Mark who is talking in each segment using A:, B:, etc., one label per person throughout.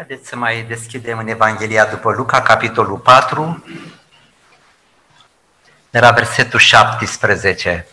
A: Haideți să mai deschidem în Evanghelia după Luca, capitolul 4, de la versetul 17.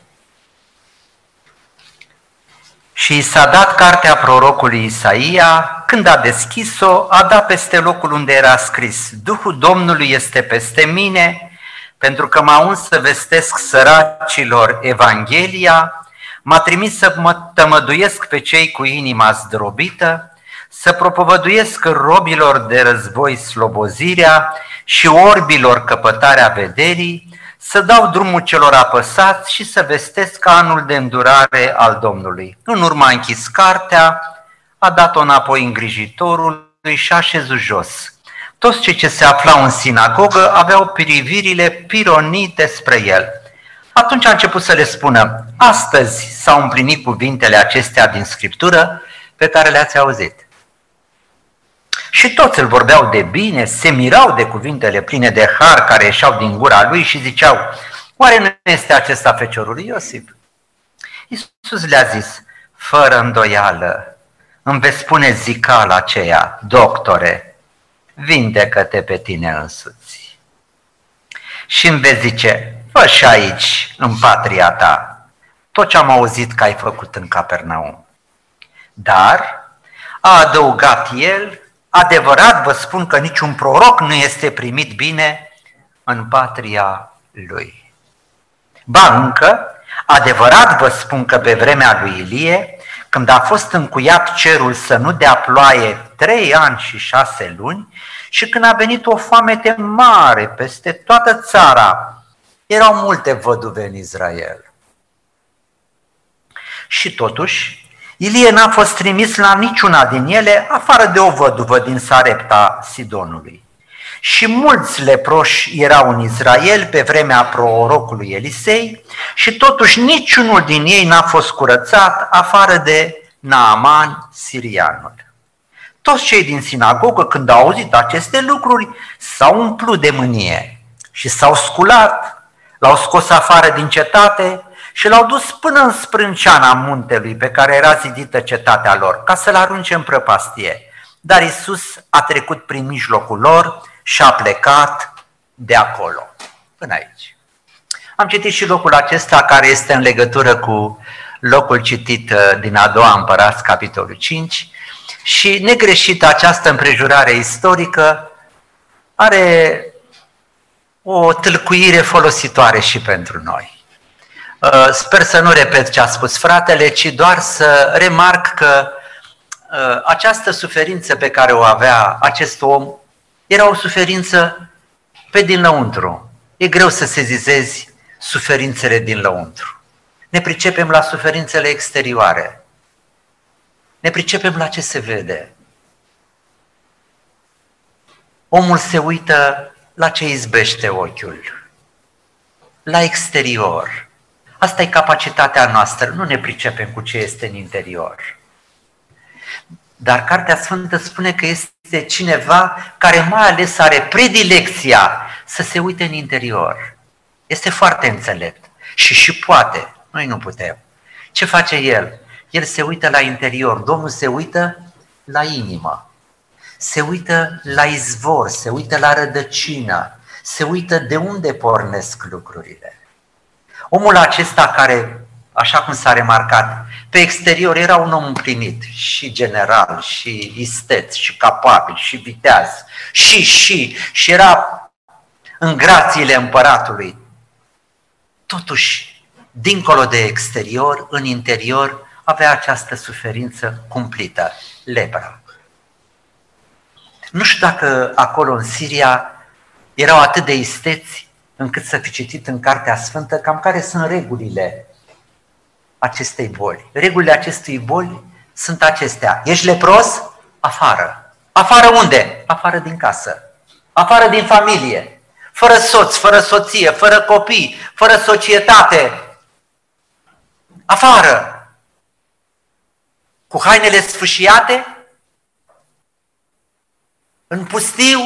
A: Și i s-a dat cartea prorocului Isaia, când a deschis-o, a dat peste locul unde era scris: Duhul Domnului este peste mine, pentru că m-a uns să vestesc săracilor Evanghelia, m-a trimis să mă tămăduiesc pe cei cu inima zdrobită, să propovăduiesc robilor de război slobozirea și orbilor căpătarea vederii, să dau drumul celor apăsați și să vestesc anul de îndurare al Domnului. În urmă a închis cartea, a dat-o înapoi îngrijitorului și a așezut jos. Toți cei ce se aflau în sinagogă aveau privirile pironite spre el. Atunci a început să le spună: astăzi s-au împlinit cuvintele acestea din Scriptură pe care le-ați auzit. Și toți îl vorbeau de bine, se mirau de cuvintele pline de har care ieșeau din gura lui și ziceau: oare nu este acesta feciorul lui Iosif? Iisus le-a zis: fără îndoială îmi veți spune zicala aceea: doctore, vindecă-te pe tine însuți. Și îmi veți zice: fă și aici, în patria ta, tot ce am auzit că ai făcut în Capernaum. Dar, a adăugat el, adevărat vă spun că niciun proroc nu este primit bine în patria lui. Ba încă, adevărat vă spun că pe vremea lui Ilie, când a fost încuiat cerul să nu dea ploaie 3 ani și 6 luni, și când a venit o foamete mare peste toată țara, erau multe văduve în Israel. Și totuși, Ilie n-a fost trimis la niciuna din ele, afară de o văduvă din Sarepta Sidonului. Și mulți leproși erau în Israel pe vremea prorocului Elisei și totuși niciunul din ei n-a fost curățat, afară de Naaman sirianul. Toți cei din sinagogă, când au auzit aceste lucruri, s-au umplut de mânie și s-au sculat, l-au scos afară din cetate și l-au dus până în sprânceana muntelui pe care era zidită cetatea lor, ca să-l arunce în prăpastie. Dar Iisus a trecut prin mijlocul lor și a plecat de acolo, până aici. Am citit și locul acesta care este în legătură cu locul citit din a doua Împărați, capitolul 5, și negreșit această împrejurare istorică are o tâlcuire folositoare și pentru noi. Sper să nu repet ce a spus fratele, ci doar să remarc că această suferință pe care o avea acest om era o suferință pe dinăuntru. E greu să sezizezi suferințele din lăuntru. Ne pricepem la suferințele exterioare. Ne pricepem la ce se vede. Omul se uită la ce izbește ochiul, la exterior. Asta e capacitatea noastră, nu ne pricepem cu ce este în interior. Dar Cartea Sfântă spune că este cineva care mai ales are predilecția să se uite în interior. Este foarte înțelept și poate, noi nu putem. Ce face el? El se uită la interior, Domnul se uită la inimă, se uită la izvor, se uită la rădăcină, se uită de unde pornesc lucrurile. Omul acesta care, așa cum s-a remarcat, pe exterior era un om împlinit, și general, și isteț, și capabil, și viteaz, și era în grațiile împăratului. Totuși, dincolo de exterior, în interior, avea această suferință cumplită, lepra. Nu știu dacă acolo în Siria erau atât de isteți încât să fi citit în Cartea Sfântă cam care sunt regulile acestei boli. Regulile acestei boli sunt acestea: ești lepros? Afară. Afară unde? Afară din casă. Afară din familie. Fără soț, fără soție, fără copii, fără societate. Afară. Cu hainele sfâșiate, în pustiu,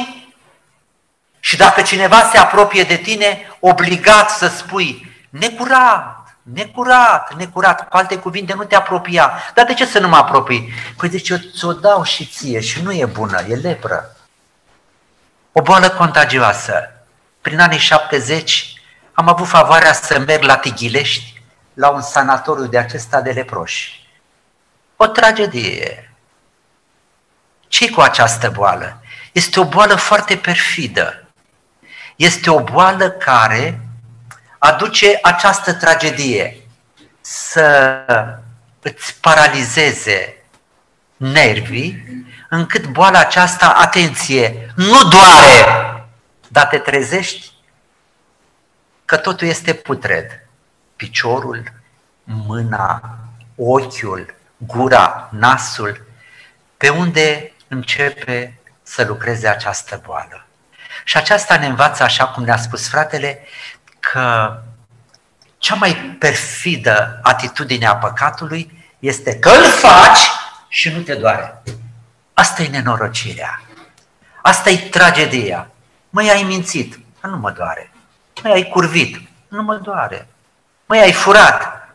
A: și dacă cineva se apropie de tine, obligat să spui: necurat, Necurat, necurat, cu alte cuvinte, nu te apropia. Dar de ce să nu mă apropii? Păi deci eu ți-o dau și ție și nu e bună, e lepră. O boală contagioasă. Prin anii 70 am avut favoarea să merg la Tighilești, la un sanatoriu de acesta de leproși. O tragedie. Ce-i cu această boală? Este o boală foarte perfidă. Este o boală care aduce această tragedie, să îți paralizeze nervii, încât boala aceasta, atenție, nu doare, dar te trezești că totul este putred. Piciorul, mâna, ochiul, gura, nasul, pe unde începe să lucreze această boală. Și aceasta ne învață, așa cum ne-a spus fratele, că cea mai perfidă atitudine a păcatului este că îl faci și nu te doare. Asta e nenorocirea. Asta e tragedia. Măi, ai mințit, nu mă doare. Măi, ai curvit, nu mă doare. Măi, ai furat.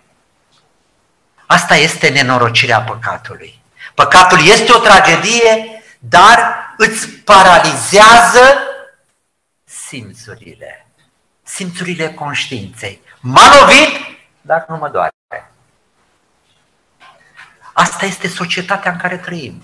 A: Asta este nenorocirea păcatului. Păcatul este o tragedie, dar îți paralizează simțurile. Simțurile conștiinței. M-a lovit, dar nu mă doare. Asta este societatea în care trăim.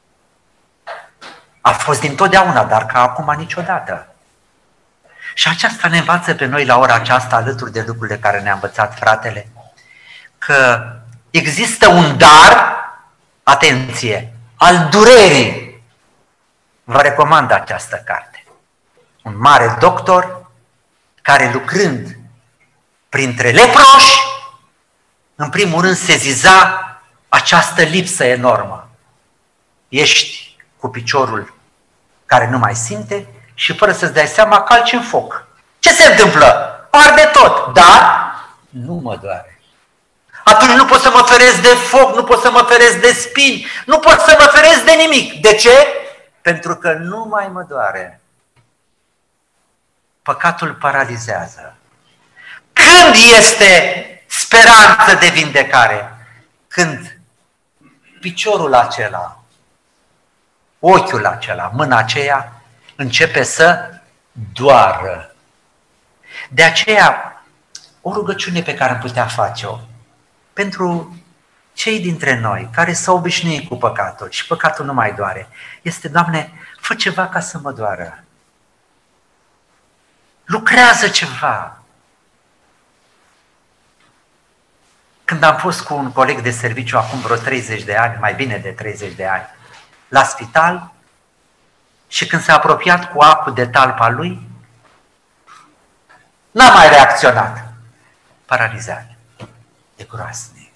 A: A fost dintotdeauna, dar ca acum niciodată. Și aceasta ne învață pe noi la ora aceasta, alături de lucrurile care ne-a învățat fratele, că există un dar, atenție, al durerii. Vă recomand această carte. Un mare doctor care, lucrând printre leproși, în primul rând seziza această lipsă enormă. Ești cu piciorul care nu mai simte și fără să-ți dai seama calci în foc. Ce se întâmplă? Arde tot, dar nu mă doare. Atunci nu pot să mă feresc de foc, nu pot să mă feresc de spini, nu pot să mă feresc de nimic. De ce? Pentru că nu mai mă doare. Păcatul paralizează. Când este speranță de vindecare? Când piciorul acela, ochiul acela, mâna aceea începe să doară. De aceea, o rugăciune pe care am putea face-o pentru cei dintre noi care s-au obișnuit cu păcatul și păcatul nu mai doare, este: Doamne, fă ceva ca să mă doară. Lucrează ceva. Când am fost cu un coleg de serviciu acum vreo 30 de ani, mai bine de 30 de ani, la spital, și când s-a apropiat cu acul de talpa lui, n-a mai reacționat. Paralizat. E groaznic.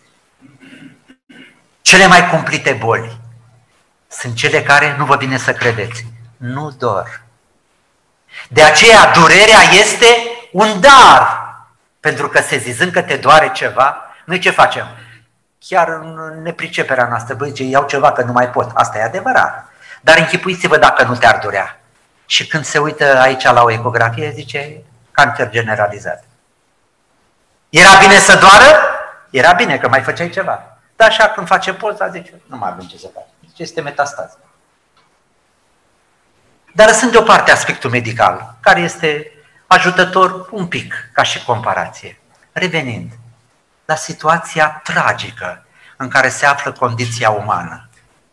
A: Cele mai cumplite boli sunt cele care, nu vă vine să credeți, nu dor. De aceea durerea este un dar. Pentru că sezizând că te doare ceva, noi ce facem? Chiar în nepriceperea noastră, băi, ce iau ceva că nu mai pot. Asta e adevărat. Dar închipuiți-vă dacă nu te-ar durea. Și când se uită aici la o ecografie, zice cancer generalizat. Era bine să doară? Era bine că mai făceai ceva. Dar așa când face poza, zice, nu mai avem ce să faci. Zice, este metastază. Dar lăsând deoparte aspectul medical, care este ajutător un pic ca și comparație, revenind la situația tragică în care se află condiția umană,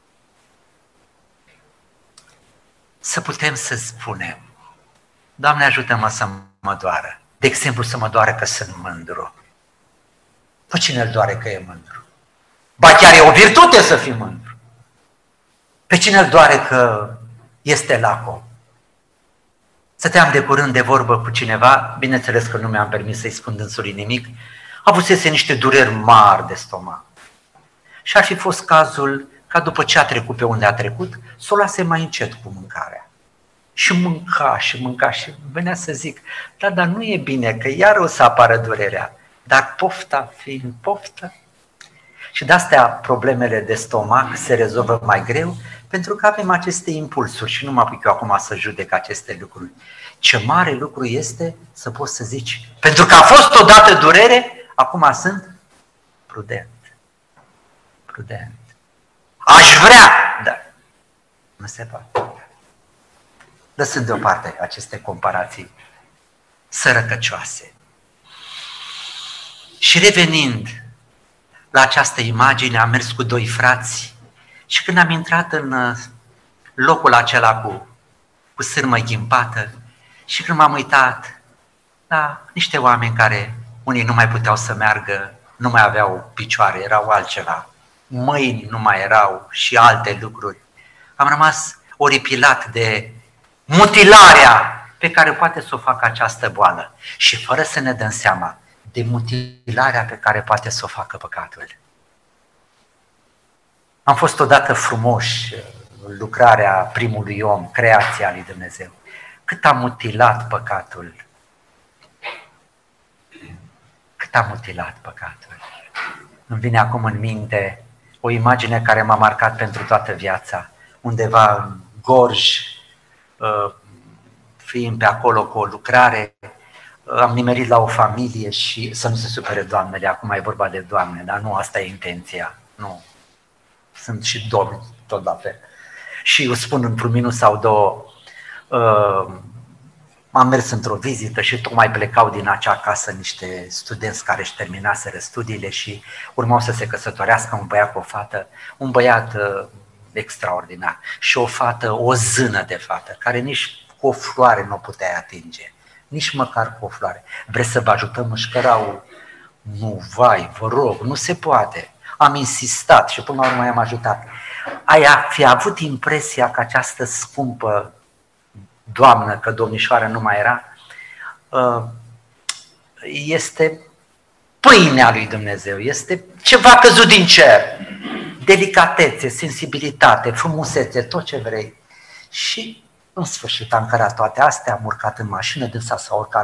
A: să putem să spunem: Doamne, ajută-mă să mă doară. De exemplu, să mă doare că sunt mândru. Pe cine îl doare că e mândru? Ba chiar e o virtute să fii mândru. Pe cine îl doare că este lacom? Stăteam de curând de vorbă cu cineva, bineînțeles că nu mi-am permis să-i spun dânsului nimic, avusese niște dureri mari de stomac. Și ar fi fost cazul ca după ce a trecut pe unde a trecut, să o lase mai încet cu mâncarea. Și mânca și venea să zic: da, dar nu e bine, că iar o să apară durerea. Dar pofta fiind poftă. Și de-astea problemele de stomac se rezolvă mai greu, pentru că avem aceste impulsuri și nu mă apuc eu acum să judec aceste lucruri. Ce mare lucru este să poți să zici: pentru că a fost odată durere, Acum sunt prudent. Prudent. Aș vrea, dar nu se poate. Lăsând deoparte aceste comparații sărăcăcioase. Și revenind la această imagine, am mers cu doi frați și când am intrat în locul acela cu sârmă ghimpată și când m-am uitat la niște oameni care unii nu mai puteau să meargă, nu mai aveau picioare, erau altceva, mâini nu mai erau și alte lucruri. Am rămas oripilat de mutilarea pe care poate să o facă această boală și fără să ne dăm seama de mutilarea pe care poate să o facă păcatul. Am fost odată frumoși lucrarea primului om, creația lui Dumnezeu. Cât a mutilat păcatul. Cât a mutilat păcatul. Îmi vine acum în minte o imagine care m-a marcat pentru toată viața. Undeva în Gorj, fiind pe acolo cu o lucrare, am nimerit la o familie și să nu se supere doamnele, acum e vorba de doamne, dar nu asta e intenția, nu. Sunt și domni, tot la fel. Și eu spun într-un minut sau două, am mers într-o vizită și tocmai plecau din acea casă niște studenți care își terminaseră studiile și urmau să se căsătorească un băiat cu o fată, un băiat extraordinar și o fată, o zână de fată, care nici cu o floare nu o puteai atinge, nici măcar cu o floare. Vreți să vă ajutăm? Își nu, vai, vă rog, nu se poate. Am insistat și până la urmă i-am ajutat. Ai fi avut impresia că această scumpă doamnă, că domnișoară nu mai era, este pâinea lui Dumnezeu, este ceva căzut din cer. Delicatețe, sensibilitate, frumusețe, tot ce vrei. Și în sfârșit am cărat toate astea, am urcat în mașină, dânsa s-a urcat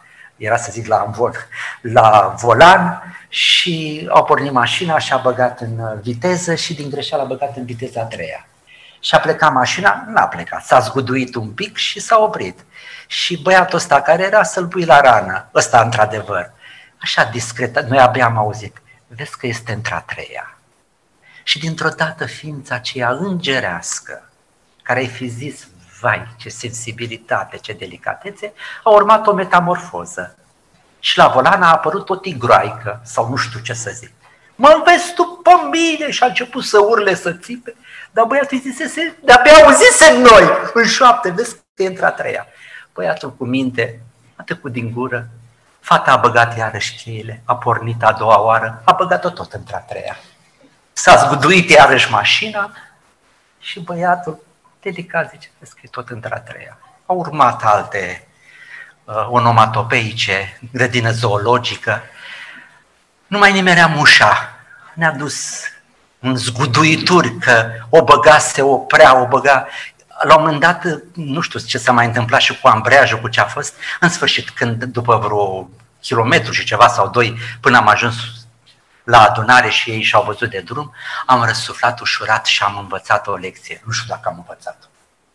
A: la volan și au pornit mașina și a băgat în viteză și din greșeală a băgat în viteza a treia. Și a plecat mașina, n-a plecat, s-a zguduit un pic și s-a oprit. Și băiatul ăsta care era sălbui la rană, ăsta într-adevăr, așa discret, noi abia am auzit, vezi că este într-a treia. Și dintr-o dată ființa aceea îngerească, care ai fi zis, vai, ce sensibilitate, ce delicatețe, a urmat o metamorfoză. Și la volan a apărut o tigroaică, sau nu știu ce să zic. Mă vezi tu pe mine? Și a început să urle, să țipe. Dar băiatul îi zisese, de-abia auzisem noi în șoapte, vezi că e într-a treia. Băiatul cu minte, a tăcut din gură, fata a băgat iarăși cheile, a pornit a doua oară, a băgat-o tot într-a treia. S-a zguduit iarăși mașina și băiatul, delicat, zice, vezi că e tot într-a treia. Au urmat alte onomatopeice, grădină zoologică. Nu mai nimeream ușa, ne-a dus în zguduituri că o băga, se oprea, o băga. La un moment dat, nu știu ce s-a mai întâmplat și cu ambreiajul, cu ce a fost, în sfârșit, când după vreo kilometru și ceva sau doi, până am ajuns la adunare și ei și-au văzut de drum, am răsuflat ușurat și am învățat o lecție. Nu știu dacă am învățat-o.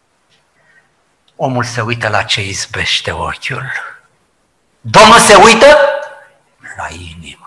A: Omul se uită la ce izbește ochiul. Domnul se uită la inimă.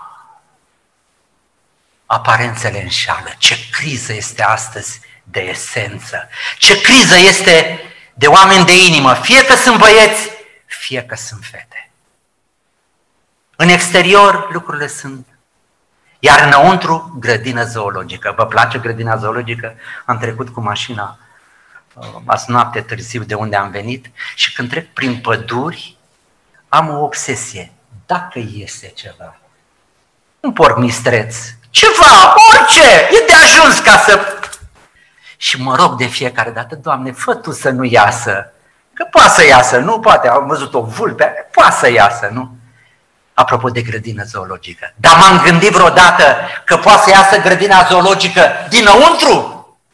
A: Aparențele înșală. Ce criză este astăzi de esență. Ce criză este de oameni de inimă. Fie că sunt băieți, fie că sunt fete. În exterior lucrurile sunt. Iar înăuntru, grădină zoologică. Vă place grădina zoologică? Am trecut cu mașina azi noapte târziu de unde am venit și când trec prin păduri am o obsesie. Dacă iese ceva, un porc mistreț, ceva, orice, e de ajuns ca să... Și mă rog de fiecare dată, Doamne, fă Tu să nu iasă, că poate să iasă, nu? Poate, am văzut o vulpe, poate să iasă, nu? Apropo de grădină zoologică. Dar m-am gândit vreodată că poate să iasă grădina zoologică dinăuntru?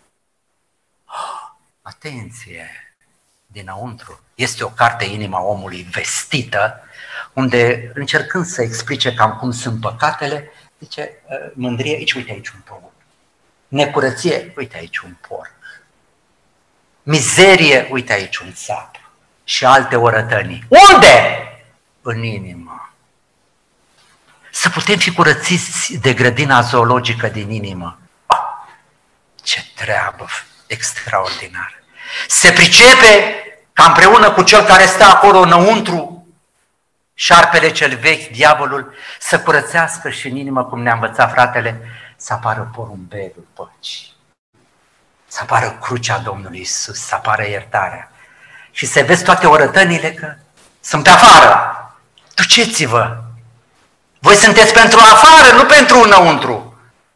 A: Atenție! Dinăuntru. Este o carte, Inima omului, vestită, unde, încercând să explice cam cum sunt păcatele, zice, mândrie, uite aici un porc. Necurăție, uite aici un porc. Mizerie, uite aici un țap. Și alte orătănii. Unde? În inimă. Să putem fi curățiți de grădina zoologică din inimă. Ce treabă extraordinară! Se pricepe ca împreună cu cel care stă acolo înăuntru, șarpele cel vechi, diavolul, să curățească și în inimă, cum ne-a învățat fratele, să apară porumbelul păcii, să apară crucea Domnului Iisus, să apară iertarea. Și să vezi toate orătănile că sunt pe afară. Duceți-vă! Voi sunteți pentru afară, nu pentru înăuntru.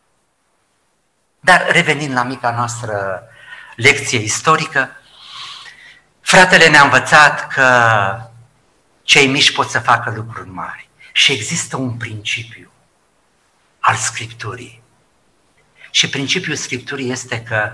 A: Dar revenind la mica noastră lecție istorică, fratele ne-a învățat că cei mici pot să facă lucruri mari. Și există un principiu al Scripturii. Și principiul Scripturii este că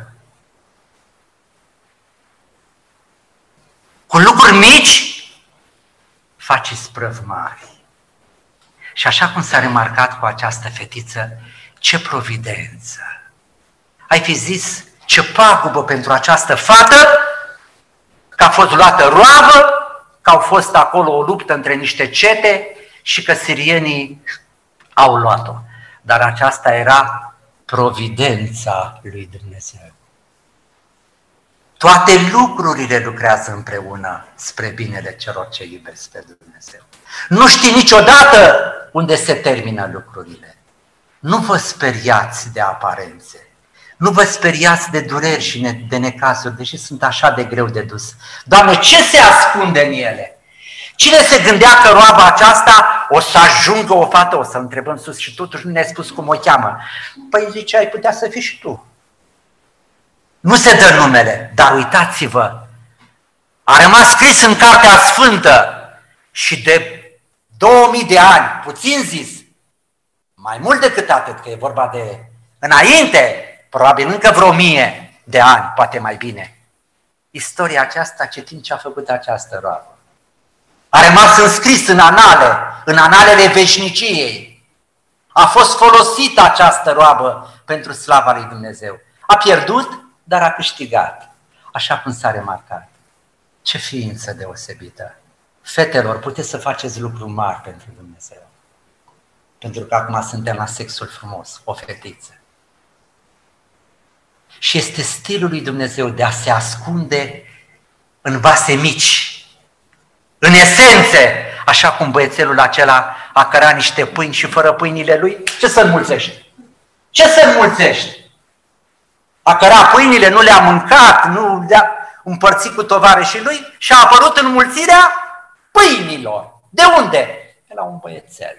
A: cu lucruri mici faci isprăvi mari. Și așa cum s-a remarcat cu această fetiță, ce providență! Ai fi zis ce pagubă pentru această fată, că a fost luată roabă, că au fost acolo o luptă între niște cete și că sirienii au luat-o. Dar aceasta era providența lui Dumnezeu. Toate lucrurile lucrează împreună spre binele celor ce iubesc pe Dumnezeu. Nu știi niciodată unde se termină lucrurile. Nu vă speriați de aparențe. Nu vă speriați de dureri și de necazuri, deși sunt așa de greu de dus. Doamne, ce se ascunde în ele? Cine se gândea că roaba aceasta o să ajungă o fată, o să întrebăm sus și totuși nu ne-ai spus cum o cheamă? Păi zice, ai putea să fii și tu. Nu se dă numele, dar uitați-vă, a rămas scris în Cartea Sfântă și de 2000 de ani, puțin zis, mai mult decât atât, că e vorba de înainte, probabil încă vreo 1000 de ani, poate mai bine. Istoria aceasta, citim ce a făcut această roabă. A rămas înscris în analele veșniciei. A fost folosită această roabă pentru slava lui Dumnezeu. A pierdut, dar a câștigat, așa cum s-a remarcat. Ce ființă deosebită! Fetelor, puteți să faceți lucruri mari pentru Dumnezeu. Pentru că acum suntem la sexul frumos, o fetiță. Și este stilul lui Dumnezeu de a se ascunde în vase mici, în esențe, așa cum băiețelul acela a cărat niște pâini și fără pâinile lui, ce să înmulțești? Ce să înmulțești? A cărat pâinile, nu le-a mâncat, nu le-a împărțit cu tovarășii lui și a apărut înmulțirea pâinilor. De unde? De la un băiețel.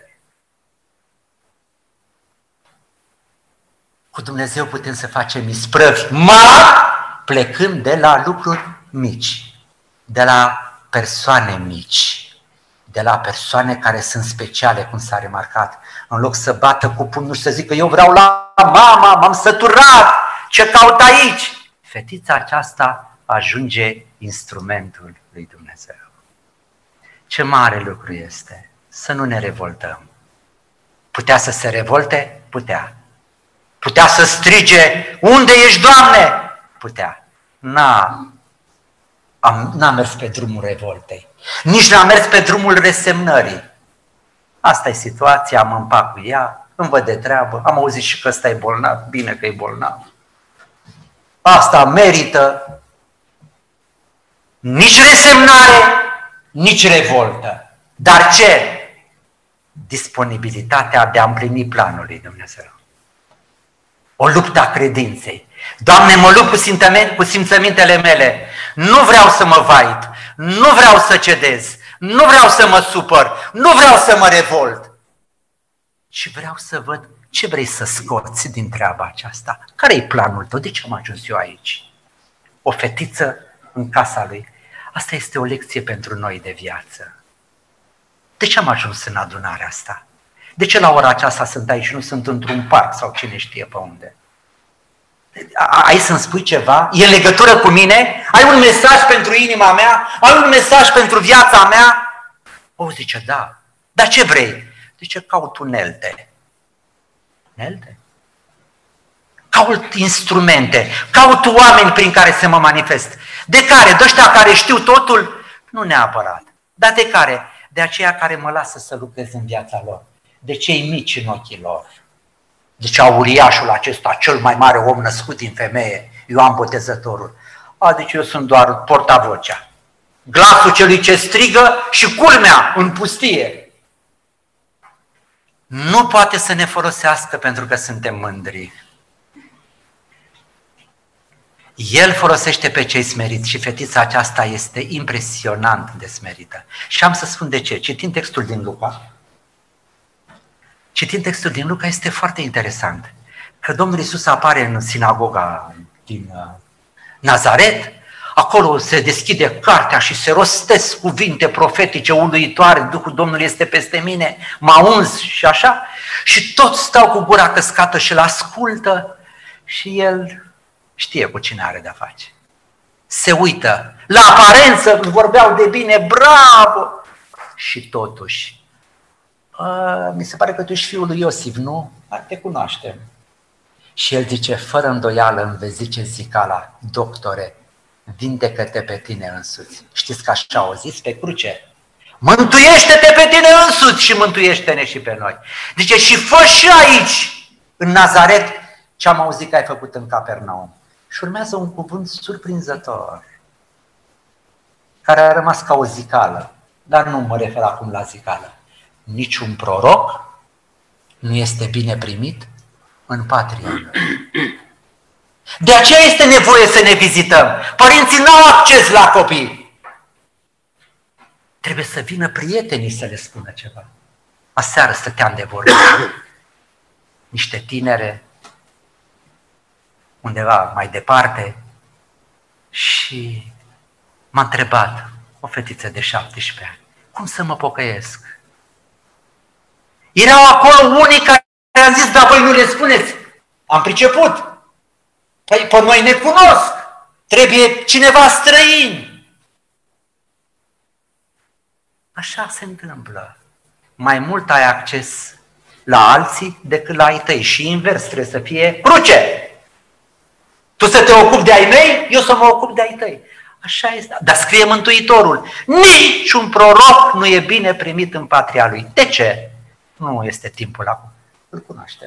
A: Cu Dumnezeu putem să facem isprăvi mari, plecând de la lucruri mici, de la persoane mici, de la persoane care sunt speciale, cum s-a remarcat. În loc să bată cu pumnul și să zică, eu vreau la mama, m-am săturat, ce caut aici? Fetița aceasta ajunge instrumentul lui Dumnezeu. Ce mare lucru este să nu ne revoltăm. Putea să se revolte? Putea. Putea să strige, unde ești, Doamne? Putea. N-a mers pe drumul revoltei. Nici n-a mers pe drumul resemnării. Asta e situația, mă împac cu ea, îmi văd de treabă, am auzit și că ăsta e bolnav, bine că e bolnav. Asta merită. Nici resemnare, nici revoltă. Dar ce? Disponibilitatea de a împlini planul lui Dumnezeu. O luptă a credinței. Doamne, mă lupt cu simțămintele mele. Nu vreau să mă vait, nu vreau să cedez, nu vreau să mă supăr, nu vreau să mă revolt. Și vreau să văd ce vrei să scoți din treaba aceasta. Care-i planul tău? De ce am ajuns eu aici? O fetiță în casa lui. Asta este o lecție pentru noi de viață. De ce am ajuns în adunarea asta? De ce la ora aceasta sunt aici și nu sunt într-un parc sau cine știe pe unde? Ai să-mi spui ceva? E în legătură cu mine? Ai un mesaj pentru inima mea? Ai un mesaj pentru viața mea? O, zice, da. Dar ce vrei? Zice, caut unelte. Unelte? Caut instrumente, caut oameni prin care să mă manifest. De care? De ăștia care știu totul? Nu neapărat. Dar de care? De aceia care mă lasă să lucrez în viața lor. de cei mici în ochii lor. Zicea uriașul acesta, cel mai mare om născut din femeie, Ioan Botezătorul. Deci eu sunt doar portavocea. Glasul celui ce strigă și culmea în pustie. Nu poate să ne folosească pentru că suntem mândri. El folosește pe cei smeriți și fetița aceasta este impresionant de smerită. Și am să spun de ce. Citind textul din Luca este foarte interesant. Că Domnul Iisus apare în sinagoga din Nazaret, acolo se deschide cartea și se rostesc cuvinte profetice uluitoare, Duhul Domnului este peste mine, m-a uns și așa, și toți stau cu gura căscată și îl ascultă și el știe cu cine are de-a face. Se uită, la aparență vorbeau de bine, bravo! Și totuși, mi se pare că tu ești fiul lui Iosif, nu? Te cunoaștem. Și el zice, fără îndoială îmi vezi zice zicala, doctore, vindecă-te pe tine însuți. Știți că așa au zis pe cruce? Mântuiește-te pe tine însuți și mântuiește-ne și pe noi. Zice, și fă și aici, în Nazaret, ce am auzit că ai făcut în Capernaum. Și urmează un cuvânt surprinzător, care a rămas ca o zicală, dar nu mă refer acum la zicală. Niciun proroc nu este bine primit în patria lui. De aceea este nevoie să ne vizităm. Părinții n-au acces la copii. Trebuie să vină prietenii să le spună ceva. Aseară stăteam de vorbă. Niște tinere, undeva mai departe, și m-a întrebat o fetiță de 17 ani, cum să mă pocăiesc? Erau acolo unii care au zis, dar voi nu le spuneți. Am priceput. Păi pe noi ne cunosc. Trebuie cineva străin. Așa se întâmplă. Mai mult ai acces la alții decât la ai tăi. Și invers, trebuie să fie cruce. Tu să te ocupi de ai mei, eu să mă ocup de ai tăi. Așa este. Dar scrie Mântuitorul. Niciun proroc nu e bine primit în patria lui. De ce? Nu este timpul acum. Îl cunoaștem.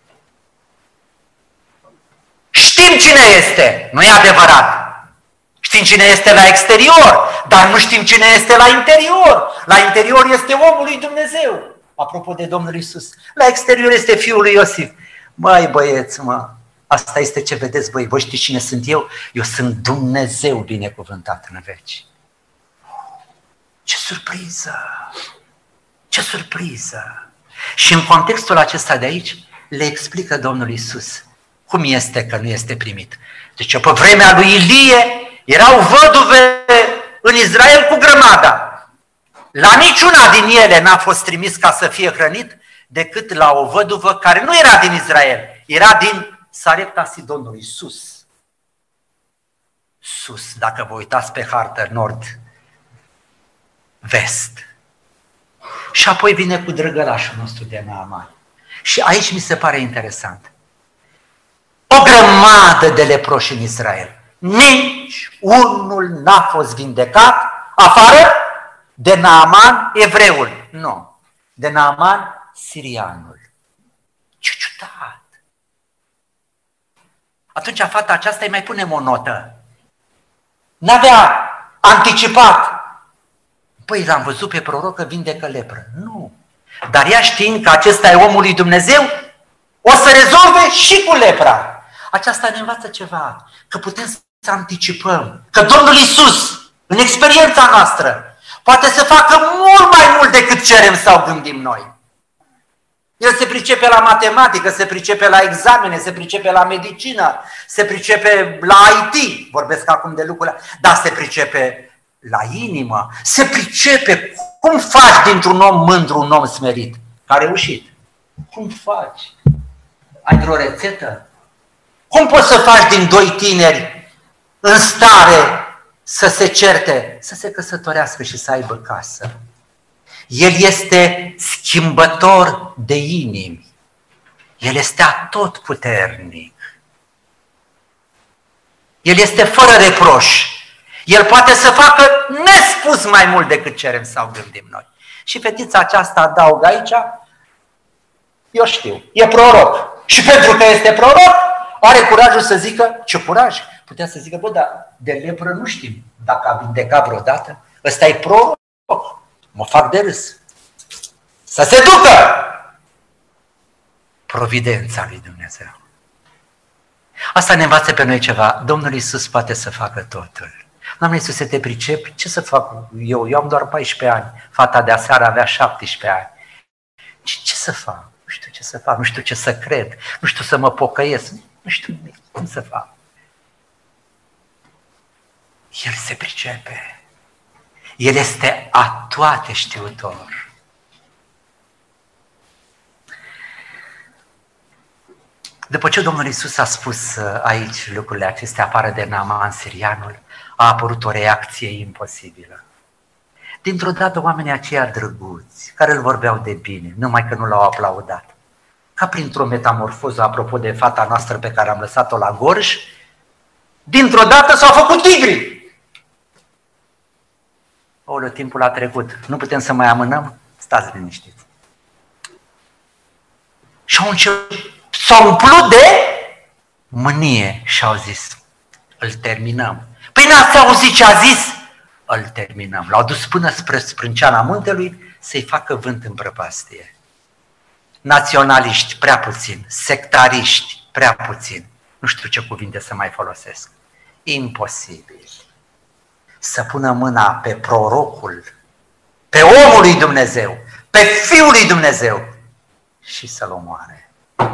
A: Știm cine este, nu e adevărat. Știm cine este la exterior, dar nu știm cine este la interior. La interior este omul lui Dumnezeu. Apropo de Domnul Iisus. La exterior este fiul lui Iosif. Măi băieți, asta este ce vedeți voi. Voi știți cine sunt eu? Eu sunt Dumnezeu binecuvântat în veci. Ce surpriză! Ce surpriză! Și în contextul acesta de aici le explică Domnul Iisus cum este că nu este primit. Deci pe vremea lui Ilie erau văduve în Israel cu grămada. La niciuna din ele n-a fost trimis ca să fie hrănit decât la o văduvă care nu era din Israel, era din Sarepta Sidonului, sus. Sus, dacă vă uitați pe hartă, nord-vest. Și apoi vine cu drăgălașul nostru de Naaman. Și aici mi se pare interesant. O grămadă de leproși în Israel. Nici unul n-a fost vindecat, afară de Naaman, evreul. Nu, de Naaman, sirianul. Ce ciudat! Atunci fata aceasta îi mai punem o notă. N-avea anticipat. Păi l-am văzut pe proroc că vindecă lepră. Nu. Dar ea știind că acesta e omul lui Dumnezeu, o să rezolve și cu lepra. Aceasta ne învață ceva, că putem să anticipăm, că Domnul Iisus, în experiența noastră, poate să facă mult mai mult decât cerem sau gândim noi. El se pricepe la matematică, se pricepe la examene, se pricepe la medicină, se pricepe la IT, vorbesc acum de lucrurile, dar se pricepe la inimă, se pricepe cum faci dintr-un om mândru un om smerit, că a reușit. Cum faci? Ai vreo rețetă? Cum poți să faci din doi tineri în stare să se certe, să se căsătorească și să aibă casă? El este schimbător de inimi. El este atotputernic. El este fără reproș. El poate să facă nespus mai mult decât cerem sau gândim noi. Și fetița aceasta adaugă aici, Eu știu, e proroc. Și pentru că este proroc, are curajul să zică, ce curaj? Putea să zică, bă, dar de lepră nu știm dacă a vindecat vreodată. Ăsta e proroc. Mă fac de râs. Să se ducă! Providența lui Dumnezeu. Asta ne învață pe noi ceva. Domnul Iisus poate să facă totul. Doamne Iisuse, te pricepi? Ce să fac eu? Eu am doar 14 ani. Fata de aseară avea 17 ani. Ce să fac? Nu știu ce să fac, nu știu ce să cred, nu știu să mă pocăiesc, nu știu cum să fac. El se pricepe. El este atoate știutor. După ce Domnul Iisus a spus aici lucrurile acestea, afară de Naaman sirianul, a apărut o reacție imposibilă. Dintr-o dată oamenii aceia drăguți, care îl vorbeau de bine, numai că nu l-au aplaudat, ca printr-o metamorfoză, apropo de fata noastră pe care am lăsat-o la Gorj, dintr-o dată s-au făcut tigri. Oleu, timpul a trecut, nu putem să mai amânăm? Stați liniștiți. Și s-au umplut de mânie și au zis, îl terminăm. Păi n-ați auzit ce a zis? Îl terminăm. L-au dus până spre sprânceana muntelui să-i facă vânt în prăpastie. Naționaliști, prea puțin. Sectariști, prea puțin. Nu știu ce cuvinte să mai folosesc. Imposibil să pună mâna pe prorocul, pe omul lui Dumnezeu, pe Fiul lui Dumnezeu și să-l omoare.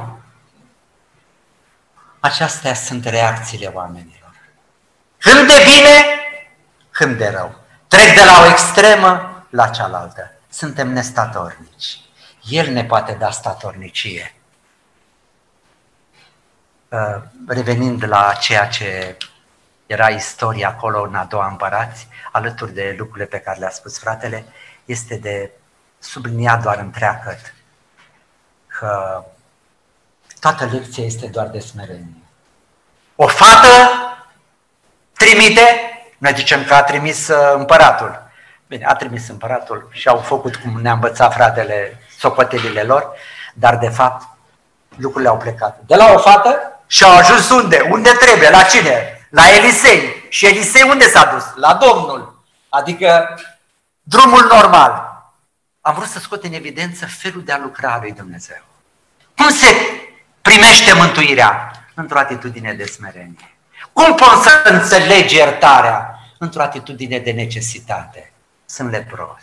A: Acestea sunt reacțiile oamenilor. Când de bine, când de rău. Trec de la o extremă la cealaltă. Suntem nestatornici. El ne poate da statornicie. Revenind la ceea ce era istoria acolo în a doua împărați, alături de lucrurile pe care le-a spus fratele, este de subliniat doar întreagăt că toată lecția este doar de smerenie. O fată trimite, noi zicem că a trimis împăratul. Bine, a trimis împăratul și au făcut cum ne-a învățat fratele socotelile lor, dar de fapt lucrurile au plecat. De la o fată și au ajuns unde? Unde trebuie? La cine? La Elisei. Și Elisei unde s-a dus? La Domnul. Adică drumul normal. Am vrut să scot în evidență felul de a lucra a lui Dumnezeu. Cum se primește mântuirea? Într-o atitudine de smerenie. Cum poți să înțelegi iertarea? Într-o atitudine de necesitate. Sunt lepros.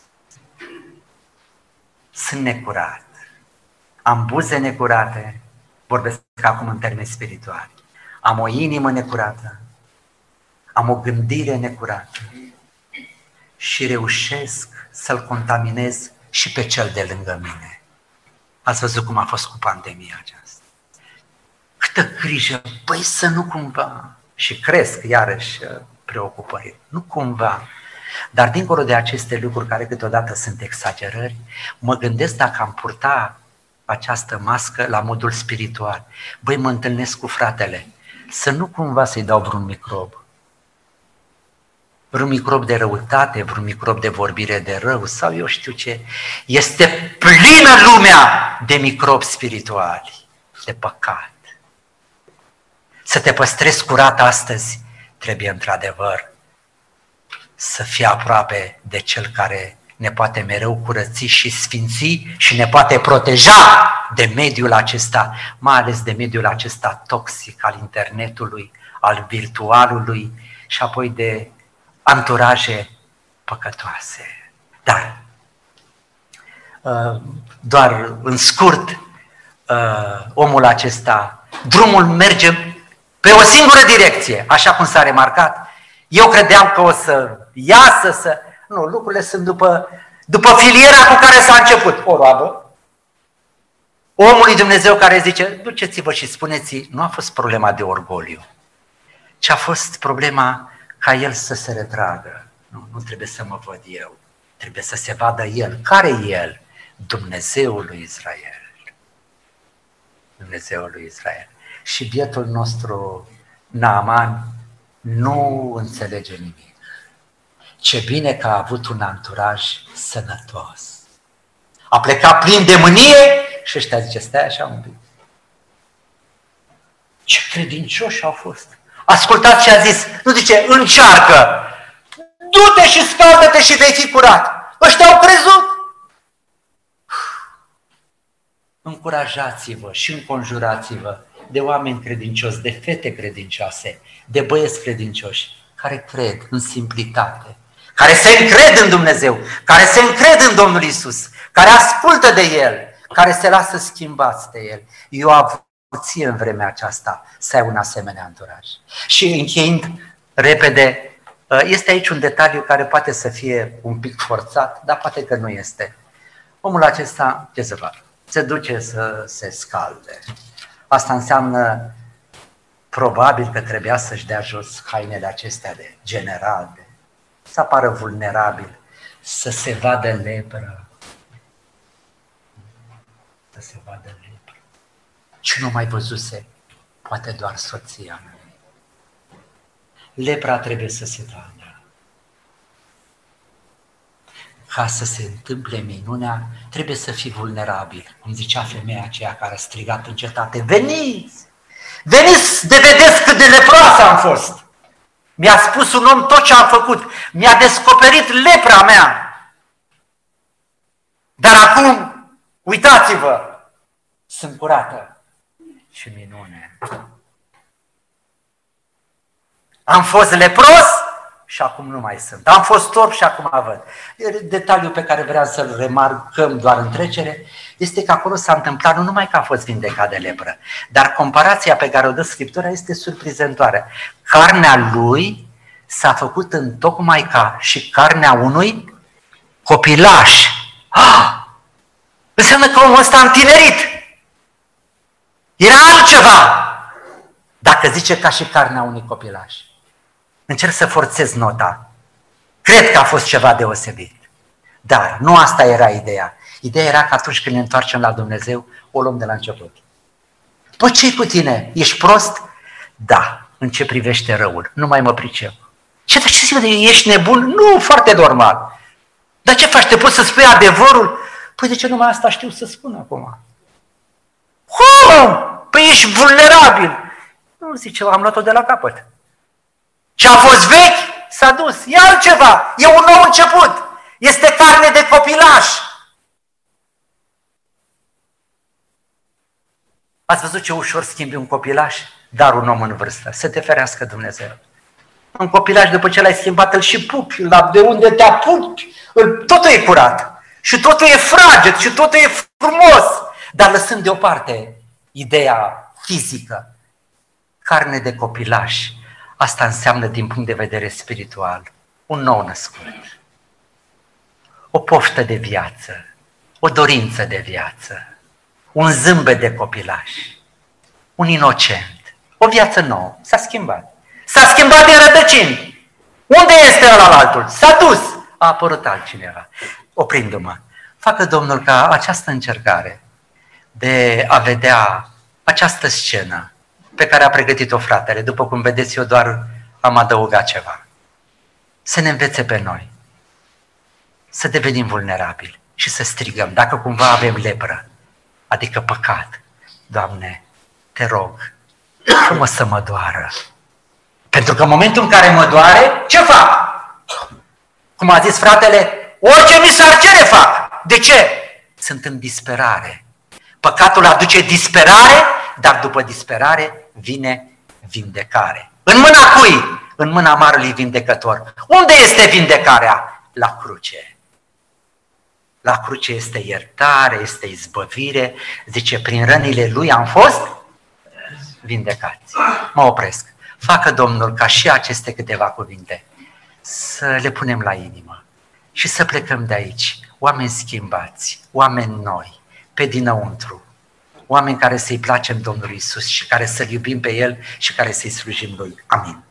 A: Sunt necurat. Am buze necurate. Vorbesc acum în termeni spirituali. Am o inimă necurată. Am o gândire necurată. Și reușesc să-l contaminez și pe cel de lângă mine. Ați văzut cum a fost cu pandemia aceasta. Câtă grijă, băi, să nu cumva. Și cresc iarăși preocupări. Nu cumva. Dar dincolo de aceste lucruri care câteodată sunt exagerări, mă gândesc dacă am purta această mască la modul spiritual. Băi, mă întâlnesc cu fratele, să nu cumva să-i dau vreun microb. Vreun microb de răutate, vreun microb de vorbire de rău sau eu știu ce. Este plină lumea de microbi spirituali, de păcat. Să te păstrezi curat astăzi, trebuie într-adevăr să fii aproape de Cel care ne poate mereu curăți și sfinți și ne poate proteja de mediul acesta, mai ales de mediul acesta toxic al internetului, al virtualului și apoi de anturaje păcătoase. Dar, doar în scurt, omul acesta, drumul merge pe o singură direcție, așa cum s-a remarcat. Eu credeam că o să iasă, să... Nu, lucrurile sunt după filiera cu care s-a început. O roabă, omul lui Dumnezeu care zice, duceți-vă și spuneți, nu a fost problema de orgoliu, ci a fost problema ca el să se retragă. Nu trebuie să mă văd eu, trebuie să se vadă el. Care e el? Dumnezeul lui Israel. Dumnezeul lui Israel. Și bietul nostru Naaman nu înțelege nimic. Ce bine că a avut un anturaj sănătos. A plecat plin de mânie Și ăștia zice, stai așa un pic. Ce credincioși au fost. Ascultați ce a zis, nu zice, încearcă, du-te și scaldă-te și vei fi curat. Ăștia au crezut. Încurajați-vă și înconjurați-vă de oameni credincioși, de fete credincioase, de băieți credincioși, care cred în simplitate, care se încred în Dumnezeu, care se încred în Domnul Iisus, care ascultă de El, care se lasă schimbați de El. Eu avuție în vremea aceasta să ai un asemenea anturaj. Și încheind repede, este aici un detaliu care poate să fie un pic forțat, dar poate că nu este. Omul acesta, ce să facă? Se duce să se scalde. Asta înseamnă probabil că trebuia să-și dea jos hainele acestea de general, să apară vulnerabil, să se vadă lepră. Să se vadă lepră. Ce nu mai văzuse, poate doar soția mea. Lepra trebuie să se vadă. Ca să se întâmple minunea, trebuie să fii vulnerabil. Cum zicea femeia aceea care a strigat în cetate, veniți! Veniți de vedeți cât de leproasă am fost! Mi-a spus un om tot ce am făcut, mi-a descoperit lepra mea. Dar acum, uitați-vă, sunt curată. Ce minune! Am fost lepros și acum nu mai sunt. Am fost orb și acum văd. Detaliul pe care vreau să-l remarcăm doar în trecere este că acolo s-a întâmplat nu numai că a fost vindecat de lepră, dar comparația pe care o dă Scriptura este surprinzătoare. Carnea lui s-a făcut întocmai ca și carnea unui copilaș. Înseamnă că omul ăsta a întinerit. Era altceva. Dacă zice ca și carnea unui copilaș. Încerc să forțez nota. Cred că a fost ceva deosebit. Dar nu asta era ideea. Ideea era că atunci când ne întoarcem la Dumnezeu, o luăm de la început. Păi ce-i cu tine? Ești prost? Da, în ce privește răul. Nu mai mă pricep. Ce zic? Ești nebun? Nu, foarte normal. Dar ce faci? Te poți să spui adevărul? Păi de ce numai asta știu să spun acum? Păi ești vulnerabil. Nu, zice, am luat-o de la capăt. Ce a fost vechi, s-a dus. E altceva. E un nou început. Este carne de copilaș. Ați văzut ce ușor schimbi un copilaș? Dar un om în vârstă. Să te ferească Dumnezeu. Un copilaș, după ce l-ai schimbat, îl și pupi. De unde te apupi, totul e curat. Și totul e fraged. Și totul e frumos. Dar lăsând deoparte ideea fizică, carne de copilaș, asta înseamnă din punct de vedere spiritual un nou născut, o poftă de viață, o dorință de viață, un zâmbet de copilaș, un inocent, o viață nouă. S-a schimbat. S-a schimbat din rădăcini. Unde este ălalălalt? S-a dus. A apărut altcineva. Oprindu-mă, facă Domnul ca această încercare de a vedea această scenă pe care a pregătit-o fratele, după cum vedeți, eu doar am adăugat ceva. Să ne învețe pe noi, să devenim vulnerabili și să strigăm, dacă cumva avem lepră, adică păcat, Doamne, te rog, fă-mă să mă doară. Pentru că în momentul în care mă doare, ce fac? Cum a zis fratele, orice mi s-ar cere fac. De ce? Sunt în disperare. Păcatul aduce disperare, dar după disperare vine vindecare. În mâna cui? În mâna Marelui Vindecător. Unde este vindecarea? La cruce. La cruce este iertare, este izbăvire. Zice, prin rănile Lui am fost vindecați. Mă opresc. Facă Domnul ca și aceste câteva cuvinte să le punem la inimă și să plecăm de aici. Oameni schimbați, oameni noi, pe dinăuntru. Oameni care să-i placem Domnului Iisus și care să-L iubim pe El și care să-i slujim Lui. Amin.